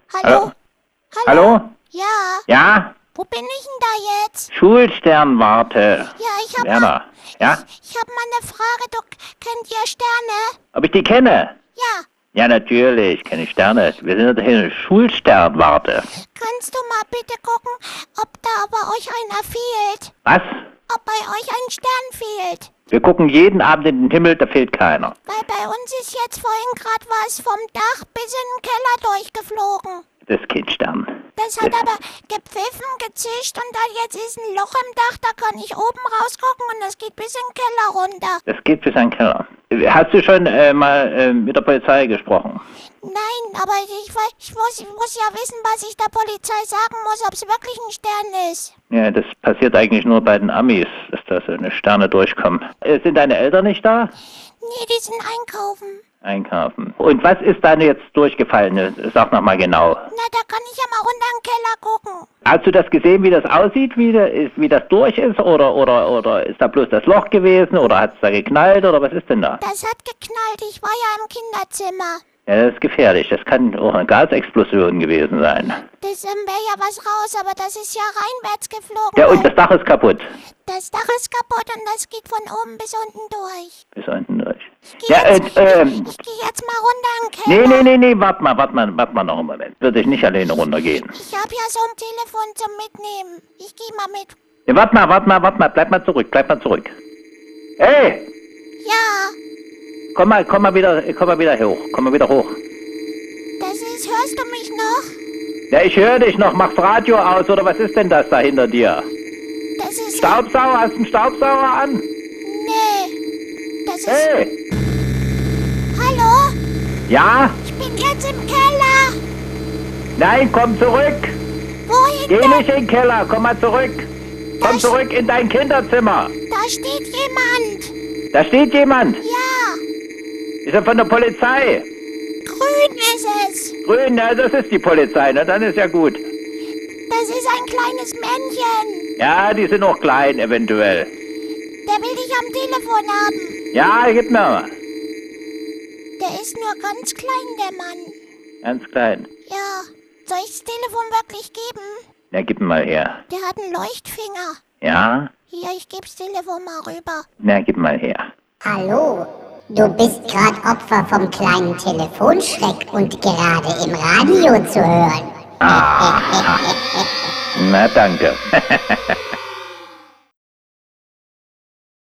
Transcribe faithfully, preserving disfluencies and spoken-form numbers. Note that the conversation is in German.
Hallo? Hallo? Hallo? Ja? Ja? Wo bin ich denn da jetzt? Schulsternwarte. Ja, ich hab Werner. mal... Ja? Ich, ich hab mal eine Frage. Du kennt ihr Sterne? Ob ich die kenne? Ja. Ja, natürlich kenne ich Sterne. Wir sind doch hier eine Schulsternwarte. Kannst du mal bitte gucken, ob da bei euch einer fehlt? Was? Ob bei euch ein Stern fehlt? Wir gucken jeden Abend in den Himmel, da fehlt keiner. Weil bei uns ist jetzt vorhin gerade was vom Dach bis in den Keller durchgeflogen. Das ist kein Stern. Das hat aber gepfiffen, gezischt und da jetzt ist ein Loch im Dach, da kann ich oben rausgucken und das geht bis in den Keller runter. Das geht bis ein Keller. Hast du schon äh, mal äh, mit der Polizei gesprochen? Nein, aber ich, weiß- ich, muss, ich muss ja wissen, was ich der Polizei sagen muss, ob es wirklich ein Stern ist. Ja, das passiert eigentlich nur bei den Amis, dass da so eine Sterne durchkommen. Äh, sind deine Eltern nicht da? Nee, die sind einkaufen. Einkaufen. Und was ist da jetzt durchgefallen? Sag noch mal genau. Na, da kann ich ja mal runter in den Keller gucken. Hast du das gesehen, wie das aussieht, wie, da ist, wie das durch ist? Oder, oder, oder ist da bloß das Loch gewesen? Oder hat es da geknallt? Oder was ist denn da? Das hat geknallt, ich war ja im Kinderzimmer. Ja, das ist gefährlich. Das kann auch eine Gasexplosion gewesen sein. Das ähm, wäre ja was raus, aber das ist ja reinwärts geflogen. Ja, und weil das Dach ist kaputt. das Dach ist kaputt und das geht von oben bis unten durch. Bis unten durch. Ich geh Ja, jetzt, äh, ähm, ich geh jetzt mal runter in den Keller. nee, nee, nee, nee, warte mal, warte mal, warte mal noch einen Moment. Würde ich nicht alleine runtergehen. Ich hab ja so ein Telefon zum Mitnehmen. Ich geh mal mit. Ja, warte mal, warte mal, warte mal, bleib mal zurück, bleib mal zurück. Hey, Ja, komm mal, komm mal wieder, komm mal wieder hoch, komm mal wieder hoch. das ist, hörst du mich noch? Ja, ich höre dich noch, mach's Radio aus, oder was ist denn das da hinter dir? Das ist, Staubsauger, hast du einen Staubsauger an? nee, das ist, Hey, hallo? ja? Ich bin jetzt im Keller. Nein, komm zurück. Wohin Geh denn? nicht in den Keller, komm mal zurück. Komm Das- zurück in dein Kinderzimmer. Da steht jemand. Da steht jemand. Ja, Ist er von der Polizei? grün ist es. Grün, na, das ist die Polizei, na, dann ist ja gut. Das ist ein kleines Männchen. Ja, die sind auch klein, eventuell. Der will dich am Telefon haben. Ja, gib mir mal. Der ist nur ganz klein, der Mann. Ganz klein. Ja, soll ich das Telefon wirklich geben? Ja, gib mir mal her. Der hat einen Leuchtfinger. Ja? Hier, ich geb's Telefon mal rüber. Na, gib mal her. Hallo, du bist gerade Opfer vom kleinen Telefonschreck und gerade im Radio zu hören. Na, danke.